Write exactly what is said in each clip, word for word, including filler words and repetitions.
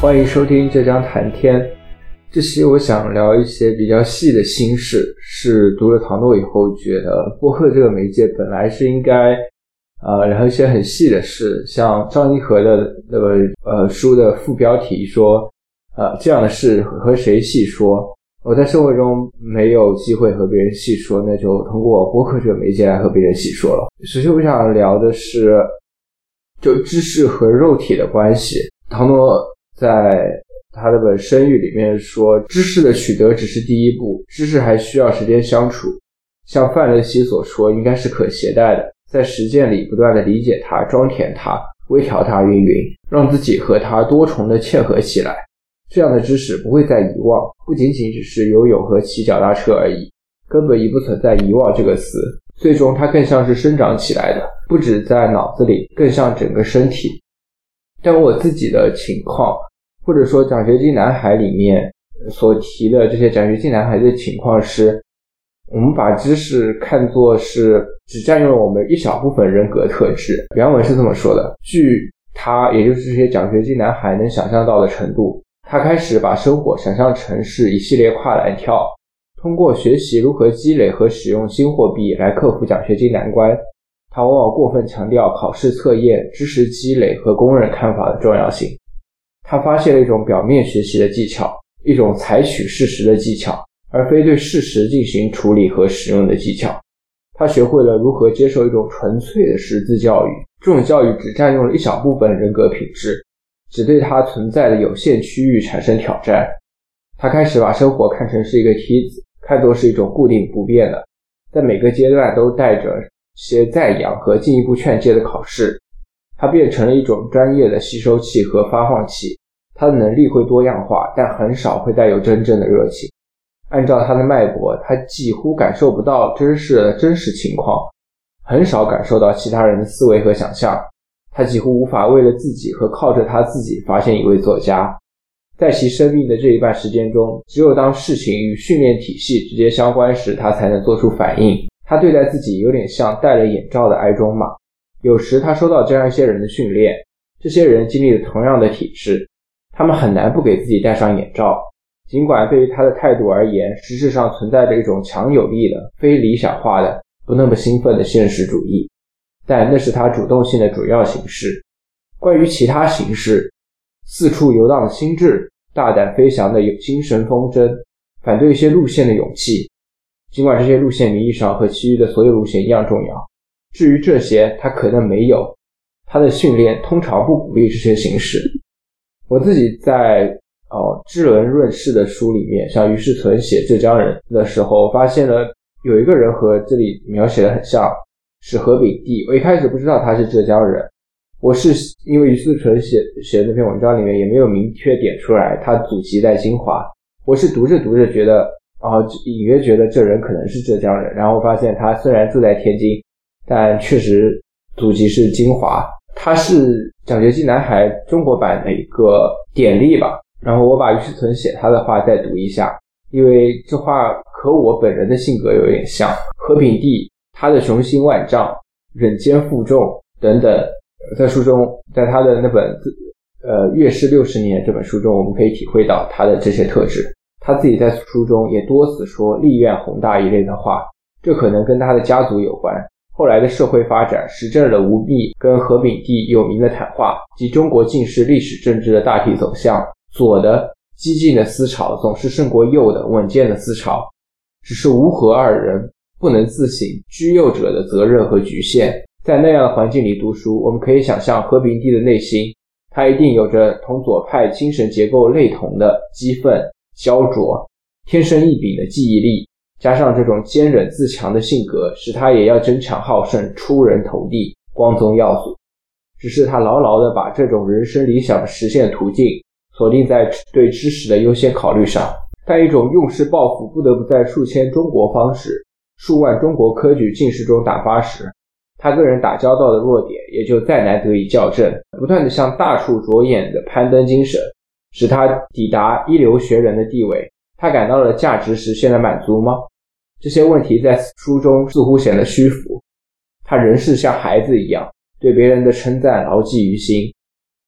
欢迎收听这张谈天。这期我想聊一些比较细的心事，是读了唐诺以后觉得播客这个媒介本来是应该呃聊一些很细的事，像张一和的那个呃书的副标题说呃这样的事和谁细说。我在生活中没有机会和别人细说，那就通过播客这个媒介来和别人细说了。首先我想聊的是就知识和肉体的关系。唐诺在他的本《生育》里面说，知识的取得只是第一步，知识还需要时间相处。像范乐西所说，应该是可携带的，在实践里不断的理解它、装填它、微调它云云，让自己和它多重的嵌合起来。这样的知识不会再遗忘，不仅仅只是游泳和骑脚踏车而已，根本已不存在遗忘这个词。最终它更像是生长起来的，不只在脑子里，更像整个身体。但我自己的情况，或者说奖学金男孩里面所提的这些奖学金男孩的情况是，我们把知识看作是只占用了我们一小部分人格特质。原文是这么说的，据他也就是这些奖学金男孩能想象到的程度，他开始把生活想象成是一系列跨栏跳，通过学习如何积累和使用新货币来克服奖学金难关。他往往过分强调考试测验、知识积累和公认看法的重要性。他发现了一种表面学习的技巧，一种采取事实的技巧，而非对事实进行处理和使用的技巧。他学会了如何接受一种纯粹的识字教育，这种教育只占用了一小部分人格品质，只对他存在的有限区域产生挑战。他开始把生活看成是一个梯子，看作是一种固定不变的，在每个阶段都带着些赞扬和进一步劝诫的考试。它变成了一种专业的吸收器和发放器，它的能力会多样化，但很少会带有真正的热情。按照它的脉搏，它几乎感受不到知识的真实情况，很少感受到其他人的思维和想象。他几乎无法为了自己和靠着他自己发现一位作家。在其生命的这一半时间中，只有当事情与训练体系直接相关时，他才能做出反应。他对待自己有点像戴了眼罩的埃中马。有时他收到这样一些人的训练，这些人经历了同样的体质，他们很难不给自己戴上眼罩。尽管对于他的态度而言，实质上存在着一种强有力的、非理想化的、不那么兴奋的现实主义，但那是他主动性的主要形式。关于其他形式，四处游荡的心智，大胆飞翔的精神风筝，反对一些路线的勇气，尽管这些路线名义上和其余的所有路线一样重要。至于这些，他可能没有，他的训练通常不鼓励这些形式。我自己在哦知人论事的书里面，像于世存写浙江人的时候，发现了有一个人和这里描写的很像，是何炳棣。我一开始不知道他是浙江人，我是因为于世存写写的那篇文章里面也没有明确点出来他祖籍在金华，我是读着读着觉得哦隐约觉得这人可能是浙江人，然后发现他虽然住在天津，但确实祖籍是金华。他是奖学金男孩中国版的一个典例吧。然后我把于世存写他的话再读一下，因为这话和我本人的性格有点像。何炳棣他的雄心万丈、忍艰负重等等，在书中，在他的那本呃阅世六十年这本书中，我们可以体会到他的这些特质。他自己在书中也多次说立愿宏大一类的话，这可能跟他的家族有关。后来的社会发展实证了吴宓跟何炳棣有名的谈话及中国近世历史政治的大体走向。左的激进的思潮总是胜过右的稳健的思潮，只是吴何二人不能自省居右者的责任和局限。在那样的环境里读书，我们可以想象何炳棣的内心，他一定有着同左派精神结构类同的激愤、焦灼、天生异禀的记忆力，加上这种坚忍自强的性格，使他也要争强好胜、出人头地、光宗耀祖。只是他牢牢地把这种人生理想的实现途径锁定在对知识的优先考虑上。但一种用事抱负不得不在数千中国方式、数万中国科举进士中打发时，他个人打交道的弱点也就再难得以校正。不断地向大处着眼的攀登精神，使他抵达一流学人的地位。他感到了价值实现的满足吗？这些问题在书中似乎显得虚浮。他仍是像孩子一样，对别人的称赞牢记于心。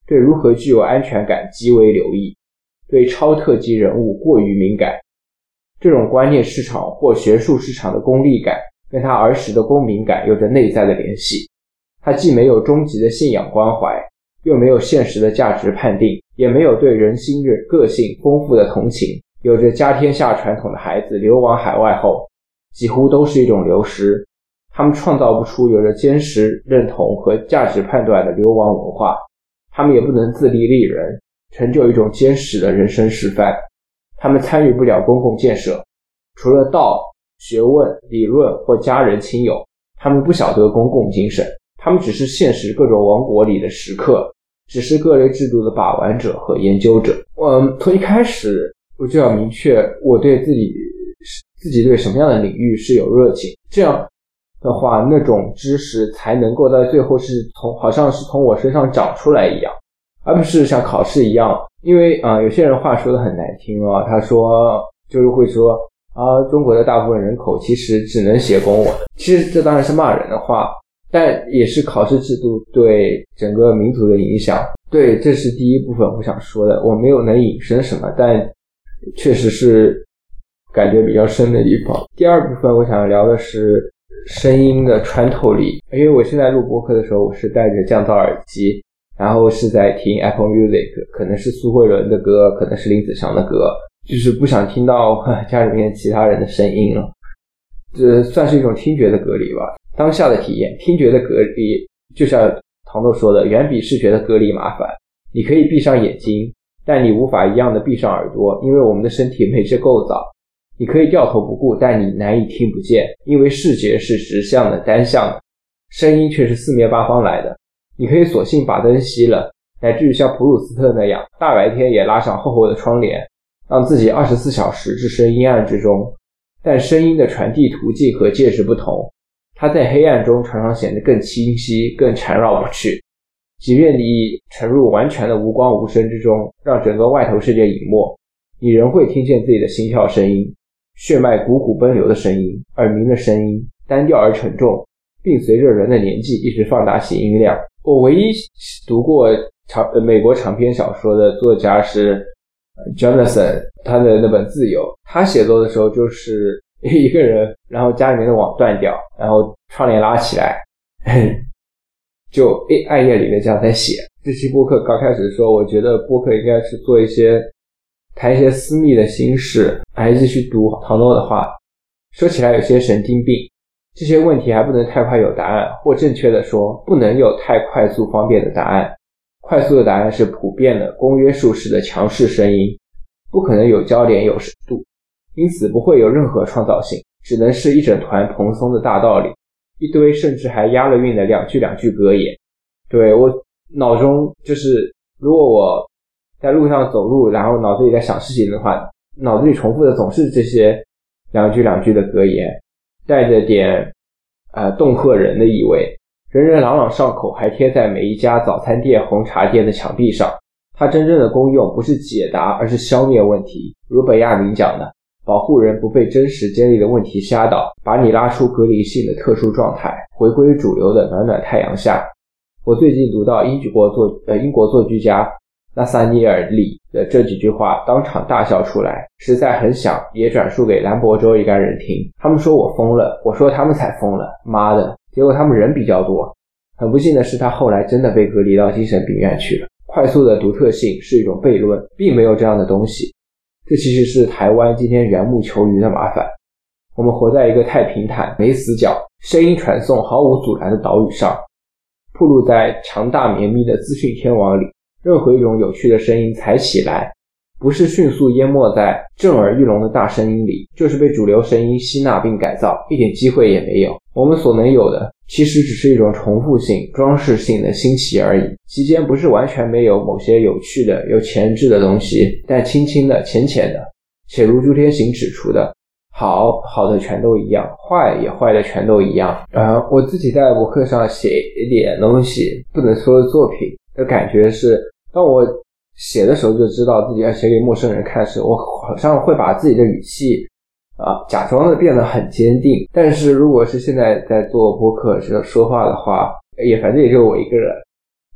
对如何具有安全感极为留意，对超特级人物过于敏感。这种观念市场或学术市场的功利感跟他儿时的公民感有着内在的联系。他既没有终极的信仰关怀，又没有现实的价值判定，也没有对人心人个性丰富的同情。有着家天下传统的孩子流亡海外后，几乎都是一种流失。他们创造不出有着坚实认同和价值判断的流亡文化，他们也不能自立立人，成就一种坚实的人生示范。他们参与不了公共建设，除了道、学问、理论或家人亲友，他们不晓得公共精神。他们只是现实各种王国里的食客，只是各类制度的把玩者和研究者。嗯，从一开始我就要明确我对自己自己对什么样的领域是有热情，这样的话那种知识才能够在最后是从好像是从我身上长出来一样，而不是像考试一样。因为啊、呃，有些人话说得很难听哦，他说就是会说啊，中国的大部分人口其实只能写公文。其实这当然是骂人的话，但也是考试制度对整个民族的影响。对，这是第一部分我想说的。我没有能引申什么，但确实是感觉比较深的地方。第二部分我想聊的是声音的穿透力。因为我现在录播客的时候，我是戴着降噪耳机，然后是在听 Apple Music， 可能是苏慧伦的歌，可能是林子祥的歌，就是不想听到家里面其他人的声音了。这算是一种听觉的隔离吧。当下的体验，听觉的隔离就像唐豆说的，远比视觉的隔离麻烦。你可以闭上眼睛，但你无法一样的闭上耳朵，因为我们的身体没这构造。你可以掉头不顾，但你难以听不见，因为视觉是直向的单向的，声音却是四面八方来的。你可以索性把灯熄了，乃至于像普鲁斯特那样大白天也拉上厚厚的窗帘，让自己二十四小时置身阴暗之中。但声音的传递途径和介质不同，它在黑暗中常常显得更清晰，更缠绕不去。即便你沉入完全的无光无声之中，让整个外头世界隐没，你仍会听见自己的心跳声音，血脉汩汩奔流的声音，耳鸣的声音，单调而沉重，并随着人的年纪一直放大其音量。我唯一读过长、呃、美国长篇小说的作家是 Jonathan， 他的那本《自由》，他写作的时候就是一个人，然后家里面的网断掉，然后窗帘拉起来，就暗夜里面这样在写。这期播客刚开始的时候，我觉得播客应该是做一些谈一些私密的心事，还继续读唐诺的话，说起来有些神经病。这些问题还不能太快有答案，或正确的说，不能有太快速方便的答案。快速的答案是普遍的公约数式的强势声音，不可能有焦点有深度，因此不会有任何创造性，只能是一整团蓬松的大道理，一堆甚至还押了韵的两句两句格言。对，我脑中就是如果我在路上走路，然后脑子里在想事情的话，脑子里重复的总是这些两句两句的格言，带着点呃恫吓人的意味，人人朗朗上口，还贴在每一家早餐店红茶店的墙壁上。它真正的功用不是解答，而是消灭问题。如本亚明讲的，保护人不被真实尖利的问题吓倒，把你拉出隔离性的特殊状态，回归主流的暖暖太阳下。我最近读到英国作呃英国作曲家纳萨尼尔里的这几句话，当场大笑出来，实在很想也转述给兰博州一干人听。他们说我疯了，我说他们才疯了，妈的，结果他们人比较多。很不幸的是，他后来真的被隔离到精神病院去了。快速的独特性是一种悖论，并没有这样的东西。这其实是台湾今天缘木求鱼的麻烦。我们活在一个太平坦、没死角、声音传送毫无阻拦的岛屿上，暴露在强大绵密的资讯天网里。任何一种有趣的声音才起来，不是迅速淹没在震耳欲聋的大声音里，就是被主流声音吸纳并改造，一点机会也没有。我们所能有的其实只是一种重复性、装饰性的新奇而已，其间不是完全没有某些有趣的、有前置的东西，但轻轻的、浅浅的，且如朱天行指出的，好好的全都一样，坏也坏的全都一样。呃，我自己在博客上写一点东西，不能说作品的感觉是，当我写的时候就知道自己要写给陌生人看时，我好像会把自己的语气啊假装的变得很坚定。但是如果是现在在做播客说话的话，也反正也就我一个人，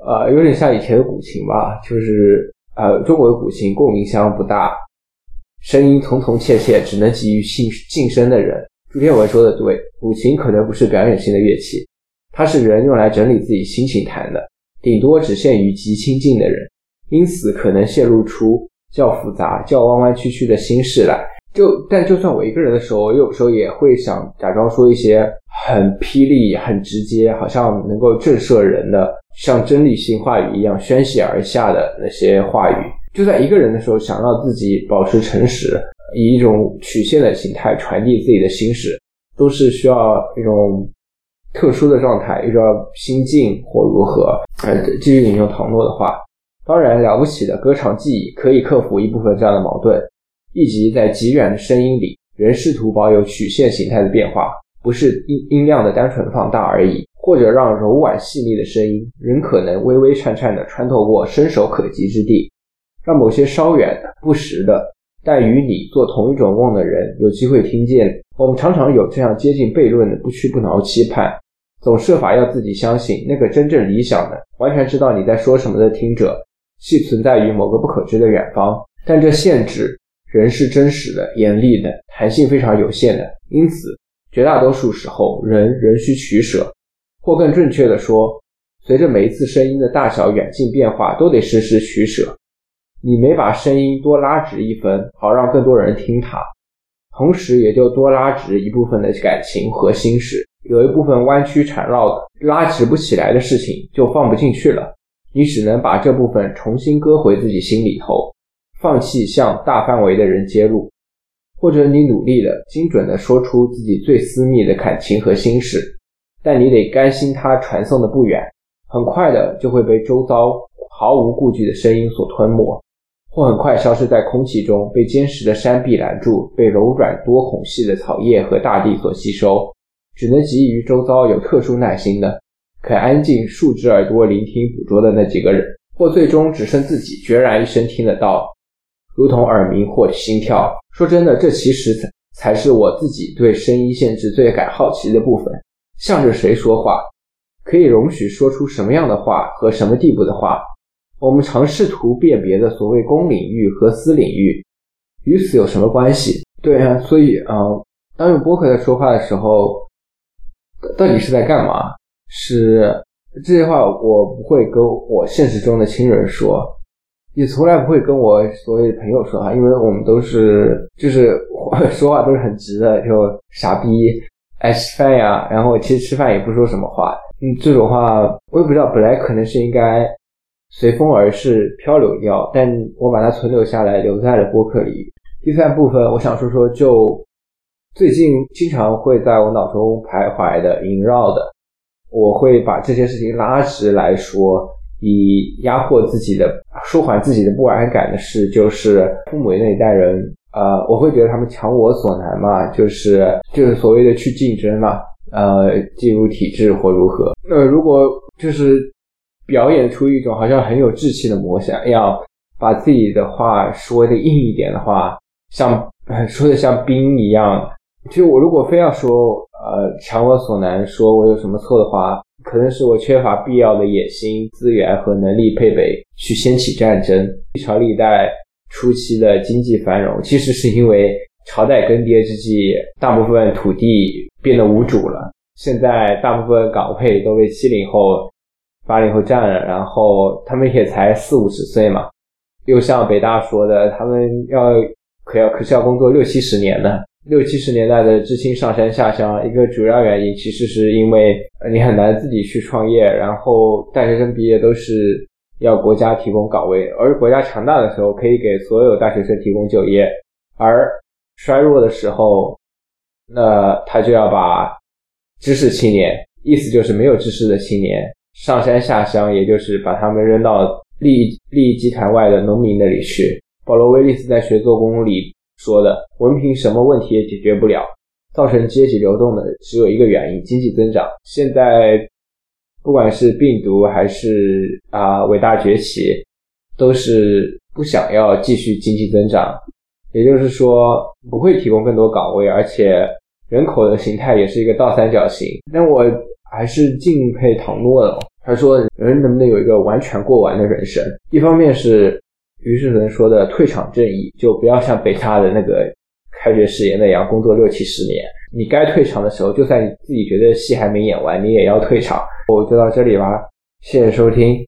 呃，有点像以前的古琴吧，就是呃，中国的古琴共鸣箱不大，声音从从切切，只能给予晋升的人。朱天文说的对，古琴可能不是表演性的乐器，它是人用来整理自己心情弹的，顶多只限于极亲近的人，因此可能泄露出较复杂、较弯弯曲曲的心事来。就但就算我一个人的时候，我有时候也会想假装说一些很霹雳、很直接，好像能够震慑人的，像真理性话语一样宣泄而下的那些话语。就在一个人的时候，想让自己保持诚实，以一种曲线的形态传递自己的心事，都是需要一种特殊的状态，一种心境或如何。呃，继续引用唐诺的话，当然了不起的歌唱技艺可以克服一部分这样的矛盾，以及在极远的声音里，人试图保有曲线形态的变化，不是音音量的单纯放大而已，或者让柔婉细腻的声音仍可能微微颤颤地穿透过伸手可及之地，让某些稍远的、不实的，但与你做同一种梦的人有机会听见。我们常常有这样接近悖论的不屈不挠期盼，总设法要自己相信那个真正理想的、完全知道你在说什么的听者系存在于某个不可知的远方，但这限制人是真实的、严厉的，弹性非常有限的，因此绝大多数时候人仍需取舍，或更准确地说，随着每一次声音的大小远近变化都得时时取舍。你每把声音多拉直一分，好让更多人听它，同时也就多拉直一部分的感情和心事。有一部分弯曲缠绕的拉直不起来的事情就放不进去了，你只能把这部分重新搁回自己心里头，放弃向大范围的人揭露，或者你努力的精准的说出自己最私密的感情和心事，但你得甘心它传送的不远，很快的就会被周遭毫无顾忌的声音所吞没，或很快消失在空气中，被坚实的山壁拦住，被柔软多孔隙的草叶和大地所吸收，只能给予周遭有特殊耐心的、肯安静竖直耳朵聆听捕捉的那几个人，或最终只剩自己决然一声听得到，如同耳鸣或心跳。说真的，这其实才是我自己对声音限制最感好奇的部分。向着谁说话，可以容许说出什么样的话和什么地步的话，我们常试图辨别的所谓公领域和私领域与此有什么关系。对啊，所以啊、呃，当用播客在说话的时候，到底是在干嘛？是这些话我不会跟我现实中的亲人说，也从来不会跟我所谓的朋友说话，因为我们都是就是说话都是很直的，就傻逼爱吃饭呀，然后其实吃饭也不说什么话。嗯，这种话我也不知道，本来可能是应该随风而逝漂流掉，但我把它存留下来，留在了播客里。第三部分我想说说，就最近经常会在我脑中徘徊的萦绕的，我会把这些事情拉直来说，以压迫自己的舒缓自己的不安感的事，就是父母那一代人呃，我会觉得他们强我所难嘛，就是就是所谓的去竞争嘛，呃，进入体制或如何。呃，如果就是表演出一种好像很有志气的模样，要把自己的话说的硬一点的话，像、呃、说的像兵一样，就我如果非要说呃强我所难，说我有什么错的话，可能是我缺乏必要的野心、资源和能力配备去掀起战争。历朝历代初期的经济繁荣，其实是因为朝代更迭之际，大部分土地变得无主了，现在大部分岗位都被七零后八零后占了，然后他们也才四五十岁嘛，又像北大说的，他们要可要可是要工作六七十年的。六七十年代的知青上山下乡，一个主要原因其实是因为你很难自己去创业，然后大学生毕业都是要国家提供岗位，而国家强大的时候可以给所有大学生提供就业，而衰弱的时候，那他就要把知识青年，意思就是没有知识的青年上山下乡，也就是把他们扔到利益利益集团外的农民那里去。保罗·威利斯在学做工里说的，文凭什么问题也解决不了，造成阶级流动的只有一个原因，经济增长。现在不管是病毒还是啊、呃、伟大崛起，都是不想要继续经济增长，也就是说不会提供更多岗位，而且人口的形态也是一个倒三角形。但我还是敬佩唐诺的， 他说人能不能有一个完全过完的人生，一方面是于世伦说的退场正义，就不要像北大的那个开学誓言那样工作六七十年，你该退场的时候，就算你自己觉得戏还没演完，你也要退场。我就到这里吧，谢谢收听。